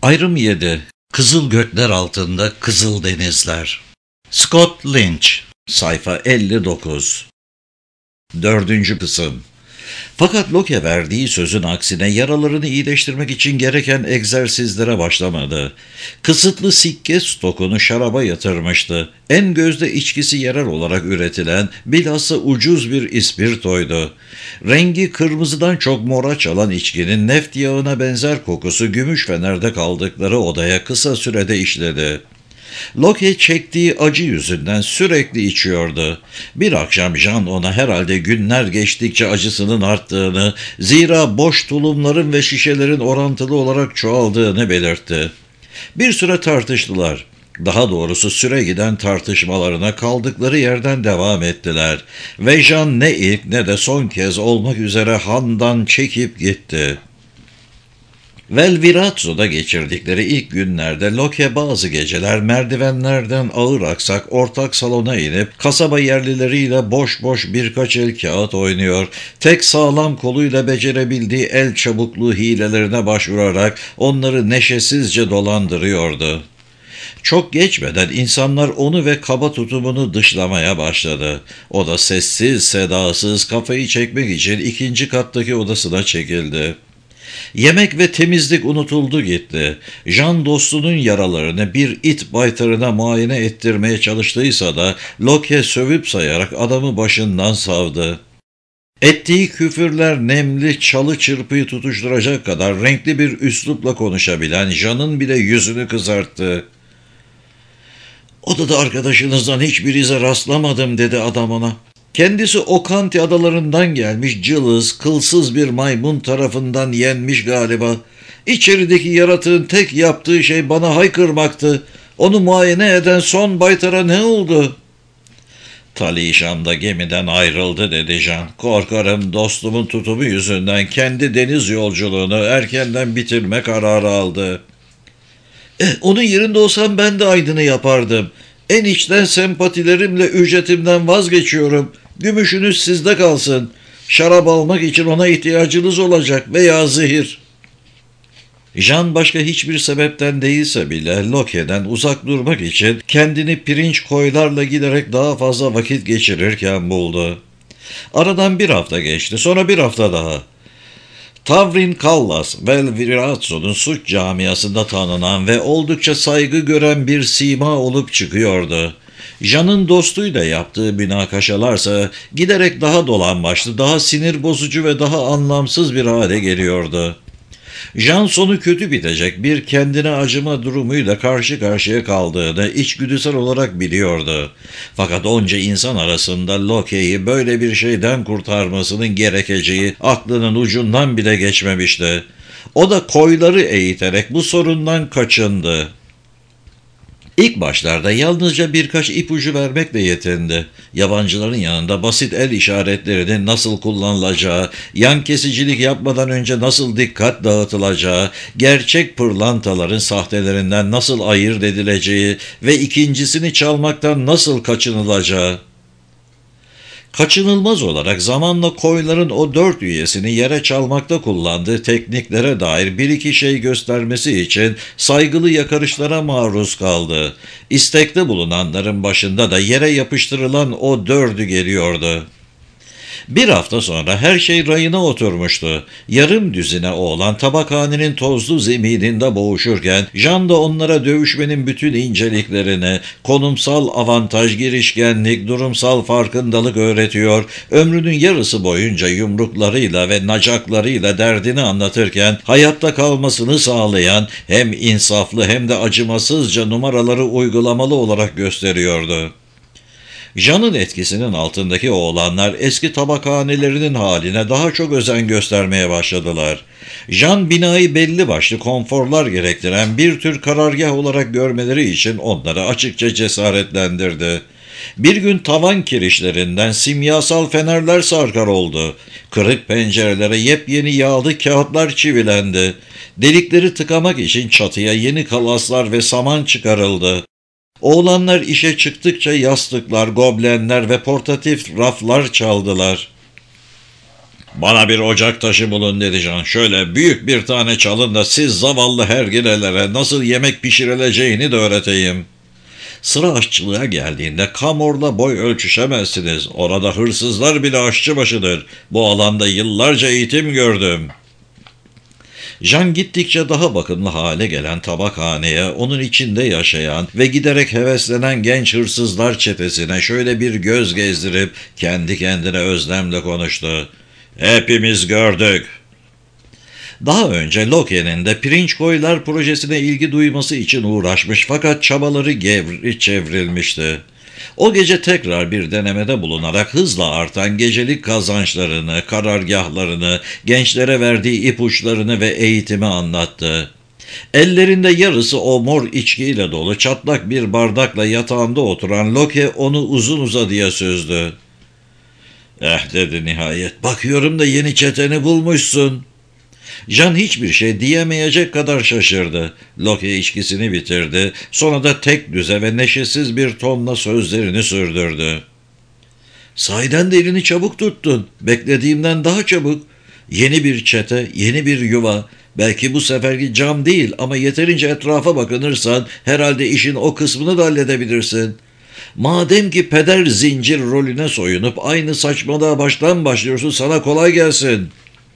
Ayrım 7. Kızıl gökler altında kızıl denizler. Scott Lynch. Sayfa 59. 4. kısım. Fakat Locke verdiği sözün aksine yaralarını iyileştirmek için gereken egzersizlere başlamadı. Kısıtlı sikke stokunu şaraba yatırmıştı. En gözde içkisi yerel olarak üretilen, bilhassa ucuz bir ispirtoydu. Rengi kırmızıdan çok mora çalan içkinin neft yağına benzer kokusu gümüş fenerde kaldıkları odaya kısa sürede işledi. Locke çektiği acı yüzünden sürekli içiyordu. Bir akşam Jean ona herhalde günler geçtikçe acısının arttığını, zira boş tulumların ve şişelerin orantılı olarak çoğaldığını belirtti. Bir süre tartıştılar. Daha doğrusu süre giden tartışmalarına kaldıkları yerden devam ettiler. Ve Jean ne ilk ne de son kez olmak üzere handan çekip gitti. Velvirazzo'da geçirdikleri ilk günlerde Locke bazı geceler merdivenlerden ağır aksak ortak salona inip kasaba yerlileriyle boş boş birkaç el kağıt oynuyor, tek sağlam koluyla becerebildiği el çabukluğu hilelerine başvurarak onları neşesizce dolandırıyordu. Çok geçmeden insanlar onu ve kaba tutumunu dışlamaya başladı. O da sessiz sedasız kafayı çekmek için ikinci kattaki odasına çekildi. Yemek ve temizlik unutuldu gitti. Jean dostunun yaralarını bir it baytarına muayene ettirmeye çalıştıysa da Locke sövüp sayarak adamı başından savdı. Ettiği küfürler nemli çalı çırpıyı tutuşturacak kadar renkli bir üslupla konuşabilen Jean'ın bile yüzünü kızarttı. "Odada arkadaşınızdan hiçbir ize rastlamadım," dedi adam ona. "Kendisi Okanti adalarından gelmiş, cılız, kılsız bir maymun tarafından yenmiş galiba. İçerideki yaratığın tek yaptığı şey bana haykırmaktı. Onu muayene eden son baytara ne oldu?" "Talişan da gemiden ayrıldı," dedi Jean. "Korkarım dostumun tutumu yüzünden kendi deniz yolculuğunu erkenden bitirme kararı aldı." Onun yerinde olsam ben de aynını yapardım. En içten sempatilerimle ücretimden vazgeçiyorum. Gümüşünüz sizde kalsın. Şarap almak için ona ihtiyacınız olacak veya zehir." Jean başka hiçbir sebepten değilse bile Locke'den uzak durmak için kendini pirinç koylarla giderek daha fazla vakit geçirirken buldu. Aradan bir hafta geçti, sonra bir hafta daha. Tavrin Callas, Velvirazzo'nun suç camiasında tanınan ve oldukça saygı gören bir sima olup çıkıyordu. Jean'ın dostuyla yaptığı münakaşalarsa giderek daha dolambaçlı, daha sinir bozucu ve daha anlamsız bir hale geliyordu. Jean sonu kötü bitecek bir kendine acıma durumuyla karşı karşıya kaldığını içgüdüsel olarak biliyordu. Fakat onca insan arasında Locke'yi böyle bir şeyden kurtarmasının gerekeceği aklının ucundan bile geçmemişti. O da koyları eğiterek bu sorundan kaçındı. İlk başlarda yalnızca birkaç ipucu vermekle yetindi. Yabancıların yanında basit el işaretlerinin nasıl kullanılacağı, yan kesicilik yapmadan önce nasıl dikkat dağıtılacağı, gerçek pırlantaların sahtelerinden nasıl ayırt edileceği ve ikincisini çalmaktan nasıl kaçınılacağı. Kaçınılmaz olarak zamanla koyların o 4 üyesini yere çalmakta kullandığı tekniklere dair bir iki şey göstermesi için saygılı yakarışlara maruz kaldı. İstekte bulunanların başında da yere yapıştırılan o 4'ü geliyordu. Bir hafta sonra her şey rayına oturmuştu. Yarım düzine oğlan tabakhanenin tozlu zemininde boğuşurken Jean da onlara dövüşmenin bütün inceliklerini, konumsal avantaj, girişkenlik, durumsal farkındalık öğretiyor, ömrünün yarısı boyunca yumruklarıyla ve nacaklarıyla derdini anlatırken hayatta kalmasını sağlayan hem insaflı hem de acımasızca numaraları uygulamalı olarak gösteriyordu. Jean'ın etkisinin altındaki oğlanlar eski tabakhanelerinin haline daha çok özen göstermeye başladılar. Jean binayı belli başlı konforlar gerektiren bir tür karargah olarak görmeleri için onları açıkça cesaretlendirdi. Bir gün tavan kirişlerinden simyasal fenerler sarkar oldu. Kırık pencerelere yepyeni yağlı kağıtlar çivilendi. Delikleri tıkamak için çatıya yeni kalaslar ve saman çıkarıldı. Oğlanlar işe çıktıkça yastıklar, goblenler ve portatif raflar çaldılar. Bana bir ocak taşı bulun dedi Can. Şöyle büyük bir tane çalın da siz zavallı hergilelere nasıl yemek pişirileceğini de öğreteyim. Sıra aşçılığa geldiğinde kamorla boy ölçüşemezsiniz. Orada hırsızlar bile aşçıbaşıdır. Bu alanda yıllarca eğitim gördüm. Jean gittikçe daha bakımlı hale gelen tabakhaneye, onun içinde yaşayan ve giderek heveslenen genç hırsızlar çetesine şöyle bir göz gezdirip kendi kendine özlemle konuştu. Hepimiz gördük. Daha önce Loke'nin de pirinç koylar projesine ilgi duyması için uğraşmış fakat çabaları gevri çevrilmişti. O gece tekrar bir denemede bulunarak hızla artan gecelik kazançlarını, karargahlarını, gençlere verdiği ipuçlarını ve eğitimi anlattı. Ellerinde yarısı o mor içkiyle dolu çatlak bir bardakla yatağında oturan Loke onu uzun uzadıya süzdü. Dedi nihayet, bakıyorum da yeni çeteni bulmuşsun. Jean hiçbir şey diyemeyecek kadar şaşırdı. Loke içkisini bitirdi. Sonra da tek düze ve neşesiz bir tonla sözlerini sürdürdü. Sahiden de elini çabuk tuttun. Beklediğimden daha çabuk. Yeni bir çete, yeni bir yuva. Belki bu seferki cam değil ama yeterince etrafa bakınırsan herhalde işin o kısmını da halledebilirsin. Madem ki peder zincir rolüne soyunup aynı saçmalığa baştan başlıyorsun, sana kolay gelsin.''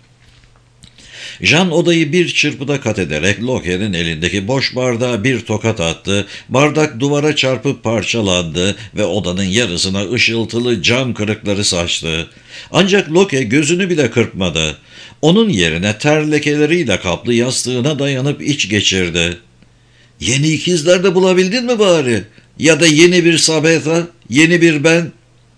Jean odayı bir çırpıda kat ederek Loke'nin elindeki boş bardağa bir tokat attı. Bardak duvara çarpıp parçalandı ve odanın yarısına ışıltılı cam kırıkları saçtı. Ancak Loke gözünü bile kırpmadı. Onun yerine ter lekeleriyle kaplı yastığına dayanıp iç geçirdi. Yeni ikizler de bulabildin mi bari? Ya da yeni bir Sabetha, yeni bir ben?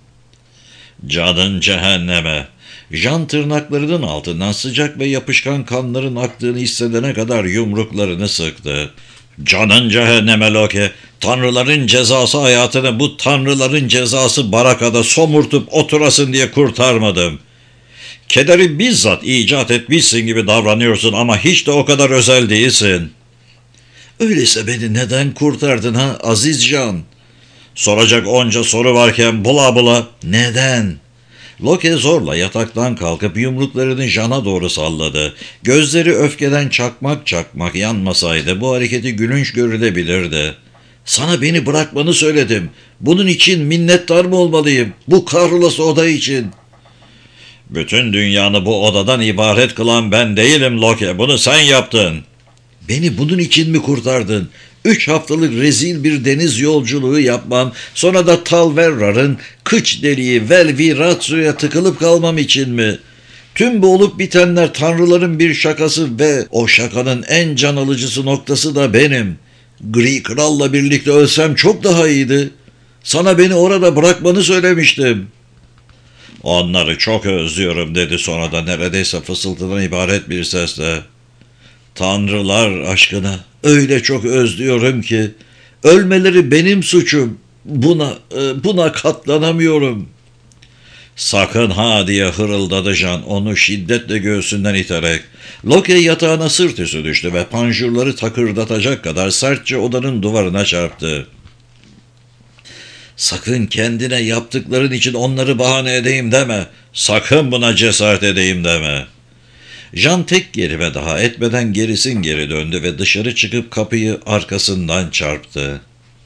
Canın cehenneme. Jean tırnaklarının altından sıcak ve yapışkan kanların aktığını hissedene kadar yumruklarını sıktı. Canın cehenneme Loke. Tanrıların cezası hayatını bu tanrıların cezası barakada somurtup oturasın diye kurtarmadım. Kederi bizzat icat etmişsin gibi davranıyorsun ama hiç de o kadar özel değilsin. Öyleyse beni neden kurtardın ha aziz Jean? Soracak onca soru varken bula bula neden? Loke zorla yataktan kalkıp yumruklarını Jean'a doğru salladı. Gözleri öfkeden çakmak çakmak yanmasaydı bu hareketi gülünç görülebilirdi. Sana beni bırakmanı söyledim. Bunun için minnettar mı olmalıyım? Bu kahrolası oda için. Bütün dünyanı bu odadan ibaret kılan ben değilim Loke. Bunu sen yaptın. Beni bunun için mi kurtardın? 3 haftalık rezil bir deniz yolculuğu yapmam, sonra da Talverrar'ın kıç deliği Velviratsu'ya tıkılıp kalmam için mi? Tüm bu olup bitenler tanrıların bir şakası ve o şakanın en can alıcısı noktası da benim. Gri Kral'la birlikte ölsem çok daha iyiydi. Sana beni orada bırakmanı söylemiştim. Onları çok özlüyorum dedi sonra da neredeyse fısıltıdan ibaret bir sesle. Tanrılar aşkına öyle çok özlüyorum ki ölmeleri benim suçum. Buna katlanamıyorum. Sakın ha diye hırıldadı Jean onu şiddetle göğsünden iterek. Loke yatağına sırt üstü düştü ve panjurları takırdatacak kadar sertçe odanın duvarına çarptı. Sakın kendine yaptıkların için onları bahane edeyim deme. Sakın buna cesaret edeyim deme. Jean tek kelime daha etmeden gerisin geri döndü ve dışarı çıkıp kapıyı arkasından çarptı.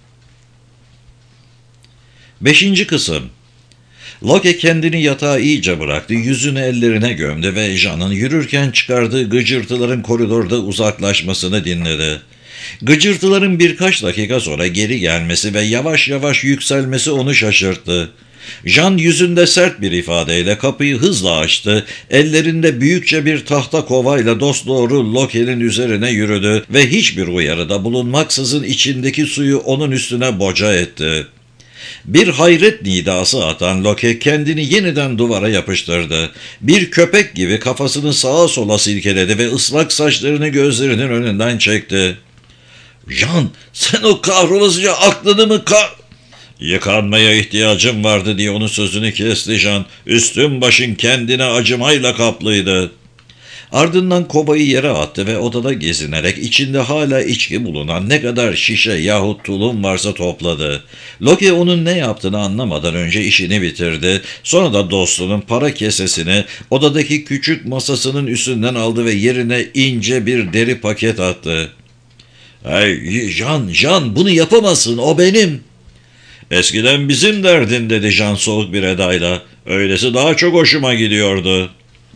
5. Kısım. Loke kendini yatağa iyice bıraktı, yüzünü ellerine gömdü ve Jean'ın yürürken çıkardığı gıcırtıların koridorda uzaklaşmasını dinledi. Gıcırtıların birkaç dakika sonra geri gelmesi ve yavaş yavaş yükselmesi onu şaşırttı. Jean yüzünde sert bir ifadeyle kapıyı hızla açtı, ellerinde büyükçe bir tahta kovayla dosdoğru Loke'nin üzerine yürüdü ve hiçbir uyarıda bulunmaksızın içindeki suyu onun üstüne boca etti. Bir hayret nidası atan Loke kendini yeniden duvara yapıştırdı. Bir köpek gibi kafasını sağa sola silkeledi ve ıslak saçlarını gözlerinin önünden çekti. Jean, sen o kahrolasıca aklını mı Yıkanmaya ihtiyacım vardı diye onun sözünü kesti Jean. Üstün başın kendine acımayla kaplıydı. Ardından kobayı yere attı ve odada gezinerek içinde hala içki bulunan ne kadar şişe yahut tulum varsa topladı. Loki onun ne yaptığını anlamadan önce işini bitirdi. Sonra da dostunun para kesesini odadaki küçük masasının üstünden aldı ve yerine ince bir deri paket attı. "Hey Can, bunu yapamazsın, o benim." "Eskiden bizim derdin," dedi Can soğuk bir edayla. "Öylesi daha çok hoşuma gidiyordu."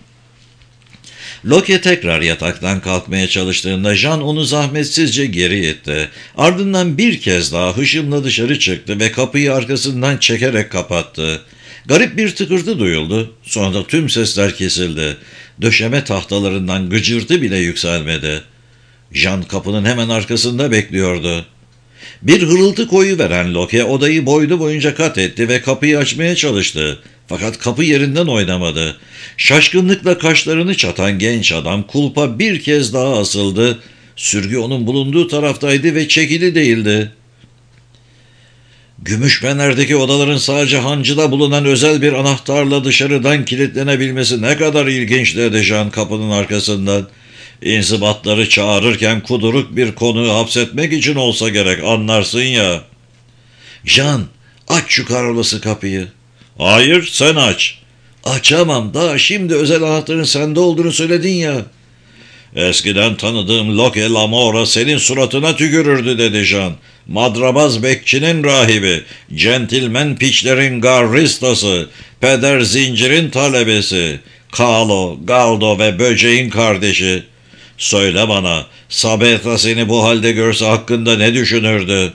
Loki tekrar yataktan kalkmaya çalıştığında Jan onu zahmetsizce geri itti. Ardından bir kez daha hışımla dışarı çıktı ve kapıyı arkasından çekerek kapattı. Garip bir tıkırtı duyuldu. Sonra da tüm sesler kesildi. Döşeme tahtalarından gıcırtı bile yükselmedi. Jan kapının hemen arkasında bekliyordu. Bir hırıltı koyuveren Loki odayı boylu boyunca kat etti ve kapıyı açmaya çalıştı. Fakat kapı yerinden oynamadı. Şaşkınlıkla kaşlarını çatan genç adam kulpa bir kez daha asıldı. Sürgü onun bulunduğu taraftaydı ve çekili değildi. Gümüşfener'deki odaların sadece hancıda bulunan özel bir anahtarla dışarıdan kilitlenebilmesi ne kadar ilginç, dedi Jean kapının arkasından. İnzibatları çağırırken kuduruk bir konuğu hapsetmek için olsa gerek, anlarsın ya. Jean, aç şu karolası kapıyı. Hayır, sen aç. Açamam, daha şimdi özel anahtarın sende olduğunu söyledin ya. Eskiden tanıdığım Loke Lamora senin suratına tükürürdü, dedi Jean. Madrabaz bekçinin rahibi, centilmen piçlerin garristası, peder zincirin talebesi, Kalo, Galdo ve böceğin kardeşi. Söyle bana, Sabetha seni bu halde görse hakkında ne düşünürdü?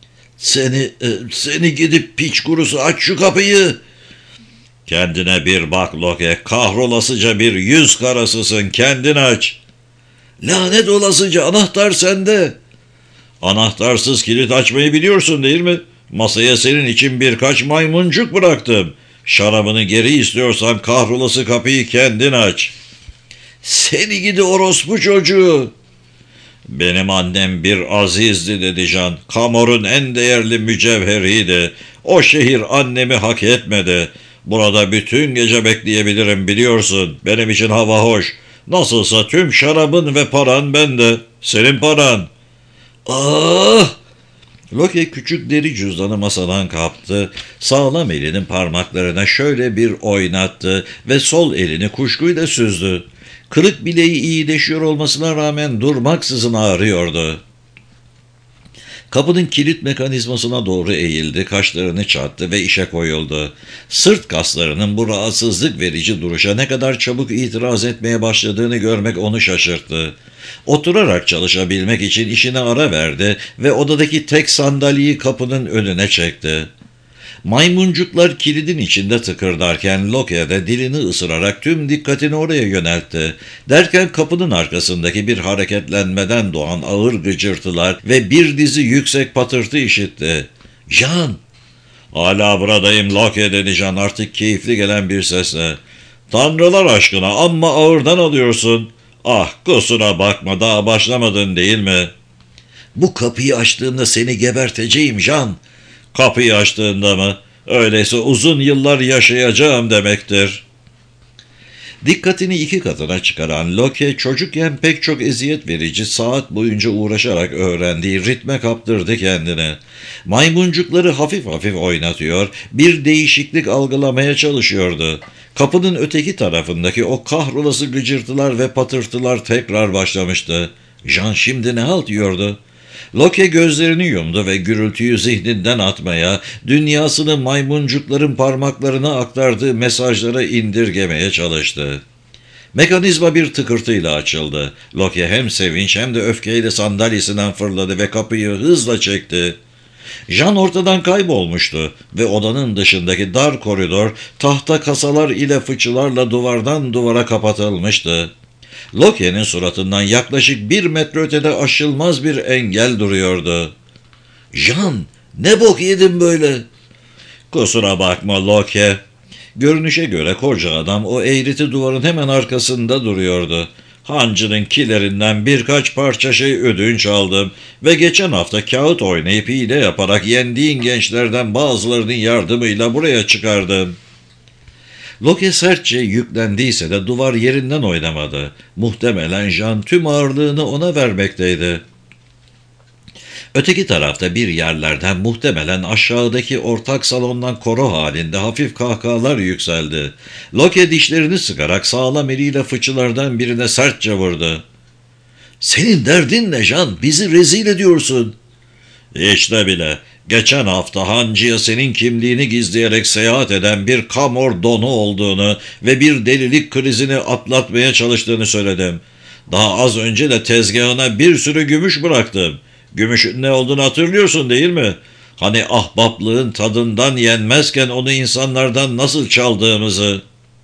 Seni gidip piç kurusu, aç şu kapıyı. Kendine bir bak Loke, kahrolasıca bir yüz karasısın, kendin aç. Lanet olasıca, anahtar sende. Anahtarsız kilit açmayı biliyorsun değil mi? Masaya senin için birkaç maymuncuk bıraktım. Şarabını geri istiyorsan kahrolası kapıyı kendin aç. Seni gidi orospu çocuğu. Benim annem bir azizdi, dedi Can. Kamor'un en değerli mücevheriydi. O şehir annemi hak etmedi. Burada bütün gece bekleyebilirim, biliyorsun. Benim için hava hoş. Nasılsa tüm şarabın ve paran bende. Senin paran. Ah! Loki küçük deri cüzdanı masadan kaptı. Sağlam elinin parmaklarına şöyle bir oynattı ve sol elini kuşkuyla süzdü. Kırık bileği iyileşiyor olmasına rağmen durmaksızın ağrıyordu. Kapının kilit mekanizmasına doğru eğildi, kaşlarını çattı ve işe koyuldu. Sırt kaslarının bu rahatsızlık verici duruşa ne kadar çabuk itiraz etmeye başladığını görmek onu şaşırttı. Oturarak çalışabilmek için işine ara verdi ve odadaki tek sandalyeyi kapının önüne çekti. Maymuncuklar kilidin içinde tıkırdarken Loki de dilini ısırarak tüm dikkatini oraya yöneltti. Derken kapının arkasındaki bir hareketlenmeden doğan ağır gıcırtılar ve bir dizi yüksek patırtı işitti. "Can!" "Hala buradayım Loki," dedi Can artık keyifli gelen bir sesle. "Tanrılar aşkına, amma ağırdan alıyorsun." "Ah, kusura bakma, daha başlamadın değil mi?" "Bu kapıyı açtığında seni geberteceğim Can." "Kapıyı açtığında mı? Öyleyse uzun yıllar yaşayacağım demektir." Dikkatini iki katına çıkaran Loki, çocukken pek çok eziyet verici saat boyunca uğraşarak öğrendiği ritme kaptırdı kendini. Maymuncukları hafif hafif oynatıyor, bir değişiklik algılamaya çalışıyordu. Kapının öteki tarafındaki o kahrolası gıcırtılar ve patırtılar tekrar başlamıştı. Jean şimdi ne halt yiyordu? Loki gözlerini yumdu ve gürültüyü zihninden atmaya, dünyasını maymuncukların parmaklarına aktardığı mesajlara indirgemeye çalıştı. Mekanizma bir tıkırtıyla açıldı. Loki hem sevinç hem de öfkeyle sandalyesinden fırladı ve kapıyı hızla çekti. Jean ortadan kaybolmuştu ve odanın dışındaki dar koridor tahta kasalar ile fıçılarla duvardan duvara kapatılmıştı. Loki'nin suratından yaklaşık 1 metre ötede aşılmaz bir engel duruyordu. "Jean, ne bok yedin böyle?" "Kusura bakma Loki." Görünüşe göre koca adam o eğriti duvarın hemen arkasında duruyordu. "Hancının kilerinden birkaç parça şey ödünç aldım ve geçen hafta kağıt oynayıp hile yaparak yendiğin gençlerden bazılarının yardımıyla buraya çıkardım." Loke sertçe yüklendiyse de duvar yerinden oynamadı. Muhtemelen Jean tüm ağırlığını ona vermekteydi. Öteki tarafta bir yerlerden muhtemelen aşağıdaki ortak salondan koro halinde hafif kahkahalar yükseldi. Loke dişlerini sıkarak sağlam eliyle fıçılardan birine sertçe vurdu. ''Senin derdin ne Jean? Bizi rezil ediyorsun.'' ''İşte bile. Geçen hafta hancıya senin kimliğini gizleyerek seyahat eden bir kamor donu olduğunu ve bir delilik krizini atlatmaya çalıştığını söyledim. Daha az önce de tezgahına bir sürü gümüş bıraktım. Gümüşün ne olduğunu hatırlıyorsun değil mi? Hani ahbaplığın tadından yenmezken onu insanlardan nasıl çaldığımızı.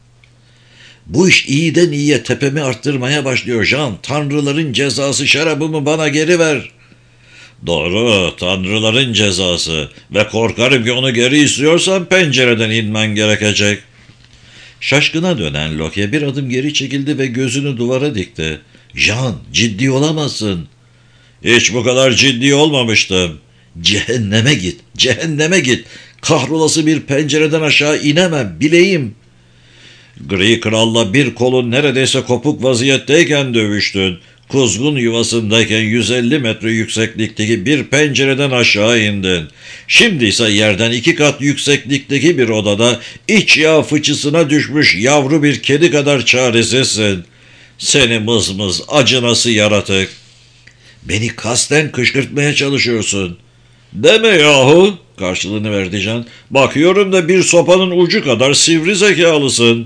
Bu iş iyiden iyiye tepemi arttırmaya başlıyor Jean. Tanrıların cezası, şarabımı bana geri ver. Doğru, tanrıların cezası ve korkarım ki onu geri istiyorsan pencereden inmen gerekecek. Şaşkına dönen Loke bir adım geri çekildi ve gözünü duvara dikti. Jean, ciddi olamazsın. Hiç bu kadar ciddi olmamıştım. Cehenneme git, cehenneme git. Kahrolası bir pencereden aşağı inemem, bileyim. Gri Kral'la bir kolun neredeyse kopuk vaziyetteyken dövüştün. Kuzgun yuvasındayken 150 metre yükseklikteki bir pencereden aşağı indin. Şimdi ise yerden 2 kat yükseklikteki bir odada iç yağ fıçısına düşmüş yavru bir kedi kadar çaresizsin. Seni mızmız acınası yaratık. Beni kasten kışkırtmaya çalışıyorsun. Deme yahu, karşılığını verdi Jean. Bakıyorum da bir sopanın ucu kadar sivri zekalısın.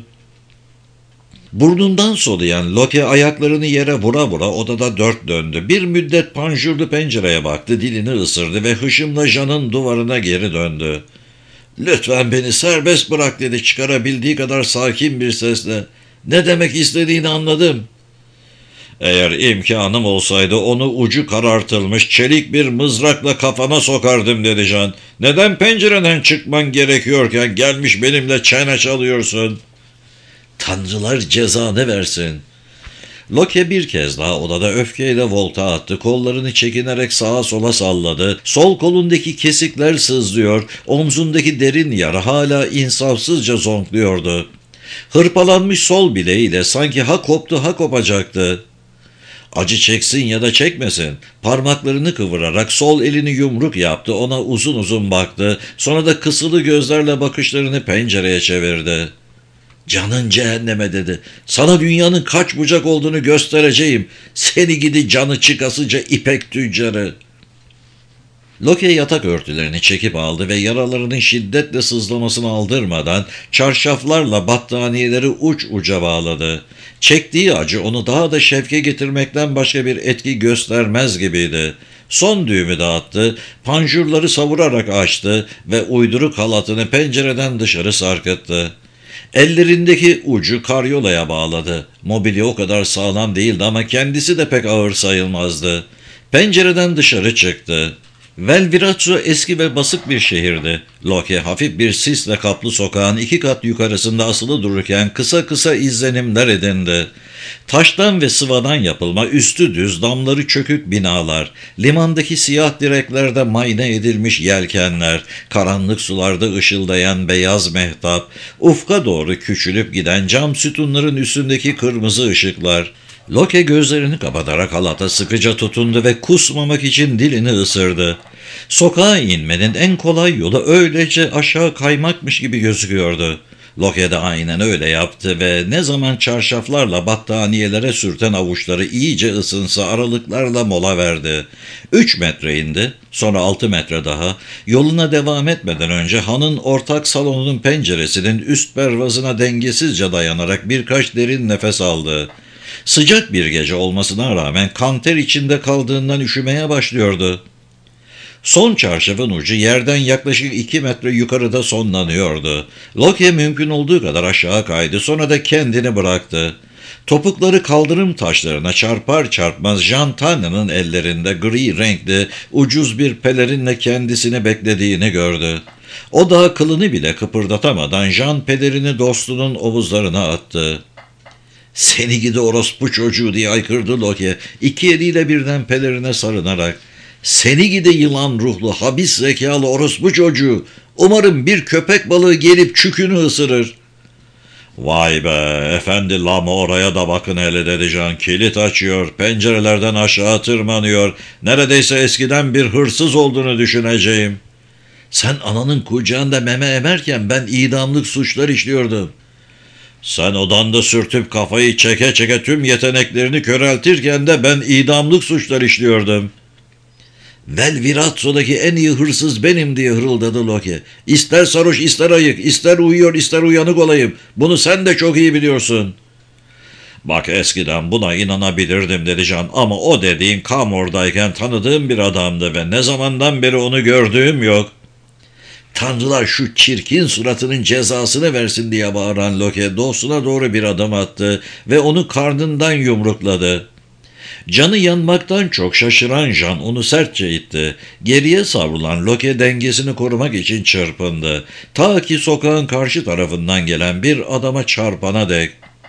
Burnundan soluyan Loke ayaklarını yere vura vura odada dört döndü. Bir müddet panjurlu pencereye baktı, dilini ısırdı ve hışımla Jean'ın duvarına geri döndü. ''Lütfen beni serbest bırak'' dedi çıkarabildiği kadar sakin bir sesle. ''Ne demek istediğini anladım.'' ''Eğer imkanım olsaydı onu ucu karartılmış çelik bir mızrakla kafana sokardım'' dedi Jean. ''Neden pencereden çıkman gerekiyorken gelmiş benimle çene çalıyorsun?'' ''Tanrılar cezanı versin.'' Loke bir kez daha odada öfkeyle volta attı. Kollarını çekinerek sağa sola salladı. Sol kolundaki kesikler sızlıyor. Omzundaki derin yara hala insafsızca zonkluyordu. Hırpalanmış sol bileğiyle sanki ha koptu ha kopacaktı. Acı çeksin ya da çekmesin. Parmaklarını kıvırarak sol elini yumruk yaptı. Ona uzun uzun baktı. Sonra da kısılı gözlerle bakışlarını pencereye çevirdi. ''Canın cehenneme'' dedi. ''Sana dünyanın kaç bucak olduğunu göstereceğim. Seni gidi canı çıkasıca ipek tüccarı.'' Loke yatak örtülerini çekip aldı ve yaralarının şiddetle sızlamasını aldırmadan çarşaflarla battaniyeleri uç uca bağladı. Çektiği acı onu daha da şefke getirmekten başka bir etki göstermez gibiydi. Son düğümü dağıttı, panjurları savurarak açtı ve uyduruk halatını pencereden dışarı sarkıttı. Ellerindeki ucu karyolaya bağladı. Mobilya o kadar sağlam değildi ama kendisi de pek ağır sayılmazdı. Pencereden dışarı çıktı. Velvirazzo eski ve basık bir şehirdi. Loke hafif bir sisle kaplı sokağın 2 kat yukarısında asılı dururken kısa kısa izlenimler edindi. Taştan ve sıvadan yapılma üstü düz damları çökük binalar, limandaki siyah direklerde mayne edilmiş yelkenler, karanlık sularda ışıldayan beyaz mehtap, ufka doğru küçülüp giden cam sütunların üstündeki kırmızı ışıklar. Loke gözlerini kapatarak halata sıkıca tutundu ve kusmamak için dilini ısırdı. Sokağa inmenin en kolay yolu öylece aşağı kaymakmış gibi gözüküyordu. Loke de aynen öyle yaptı ve ne zaman çarşaflarla battaniyelere sürten avuçları iyice ısınsa aralıklarla mola verdi. 3 metre indi, sonra 6 metre daha. Yoluna devam etmeden önce hanın ortak salonunun penceresinin üst pervazına dengesizce dayanarak birkaç derin nefes aldı. Sıcak bir gece olmasına rağmen kanter içinde kaldığından üşümeye başlıyordu. Son çarşafın ucu yerden yaklaşık 2 metre yukarıda sonlanıyordu. Loke mümkün olduğu kadar aşağı kaydı, sonra da kendini bıraktı. Topukları kaldırım taşlarına çarpar çarpmaz Jean Tannen'ın ellerinde gri renkli ucuz bir pelerinle kendisini beklediğini gördü. O da kılını bile kıpırdatamadan Jean pelerini dostunun omuzlarına attı. ''Seni gidi orospu çocuğu'' diye aykırdı Loke, 2 eliyle birden pelerine sarınarak. ''Seni gidi yılan ruhlu, habis zekalı orospu çocuğu. Umarım bir köpek balığı gelip çükünü ısırır.'' Vay be, efendi lama oraya da bakın hele dedi Can. Kilit açıyor, pencerelerden aşağı tırmanıyor. Neredeyse eskiden bir hırsız olduğunu düşüneceğim. Sen ananın kucağında meme emerken ben idamlık suçlar işliyordum. Sen odanda sürtüp kafayı çeke çeke tüm yeteneklerini köreltirken de ben idamlık suçlar işliyordum. Velviratso'daki en iyi hırsız benim diye hırıldadı Loki. İster sarhoş ister ayık, ister uyuyor ister uyanık olayım. Bunu sen de çok iyi biliyorsun. Bak eskiden buna inanabilirdim dedi Can ama o dediğin Kamor'dayken tanıdığım bir adamdı ve ne zamandan beri onu gördüğüm yok. Tanrılar şu çirkin suratının cezasını versin diye bağıran Loki dostuna doğru bir adım attı ve onu karnından yumrukladı. Canı yanmaktan çok şaşıran Jan onu sertçe itti. Geriye savrulan Loki dengesini korumak için çırpındı. Ta ki sokağın karşı tarafından gelen bir adama çarpana dek.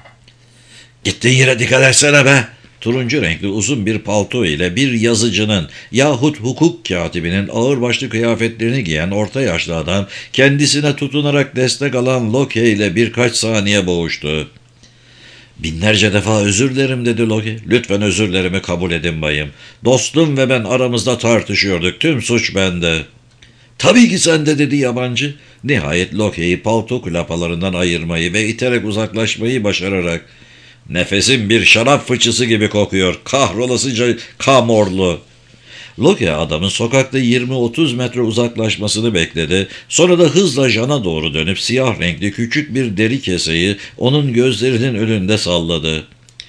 "Gittiğin yere dikkat etsene be!" Turuncu renkli uzun bir palto ile bir yazıcının yahut hukuk katibinin ağırbaşlı kıyafetlerini giyen orta yaşlı adam kendisine tutunarak destek alan Loki ile birkaç saniye boğuştu. "Binlerce defa özür dilerim" dedi Loki. "Lütfen özürlerimi kabul edin bayım. Dostum ve ben aramızda tartışıyorduk. Tüm suç bende." "Tabii ki sende" dedi yabancı. Nihayet Loki'yi palto klapalarından ayırmayı ve iterek uzaklaşmayı başararak "Nefesim bir şarap fıçısı gibi kokuyor. Kahrolasıca kamorlu." Loki adamın sokakta 20-30 metre uzaklaşmasını bekledi. Sonra da hızla Jan'a doğru dönüp siyah renkli küçük bir deri keseyi onun gözlerinin önünde salladı.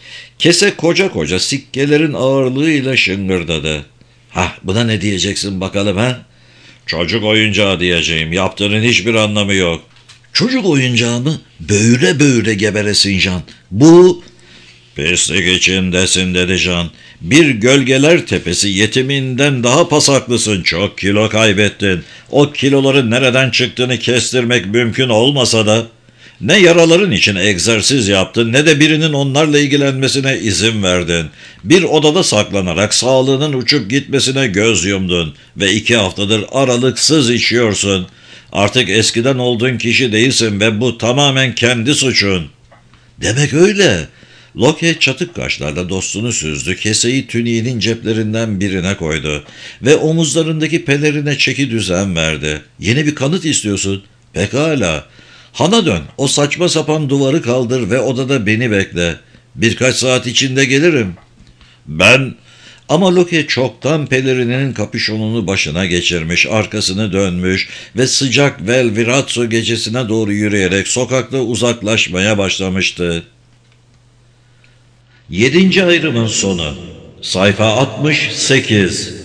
Kese koca koca sikkelerin ağırlığıyla şıngırdadı. "Hah, buna ne diyeceksin bakalım ha?" "Çocuk oyuncağı diyeceğim. Yaptığının hiçbir anlamı yok." "Çocuk oyuncağı mı? Böyle böyle geberesin Jan. Bu..." "Pislik içindesin" dedi Can. "Bir gölgeler tepesi yetiminden daha pasaklısın. Çok kilo kaybettin. O kiloların nereden çıktığını kestirmek mümkün olmasa da ne yaraların için egzersiz yaptın ne de birinin onlarla ilgilenmesine izin verdin. Bir odada saklanarak sağlığının uçup gitmesine göz yumdun ve 2 haftadır aralıksız içiyorsun. Artık eskiden olduğun kişi değilsin ve bu tamamen kendi suçun." "Demek öyle." Loki çatık kaşlarla dostunu süzdü, keseyi tüniğinin ceplerinden birine koydu ve omuzlarındaki pelerine çeki düzen verdi. "Yeni bir kanıt istiyorsun. Pekala. Hana dön, o saçma sapan duvarı kaldır ve odada beni bekle. Birkaç saat içinde gelirim." "Ben..." Ama Loki çoktan pelerininin kapüşonunu başına geçirmiş, arkasını dönmüş ve sıcak Velviratso gecesine doğru yürüyerek sokakta uzaklaşmaya başlamıştı. 7. ayrımın sonu. Sayfa 68.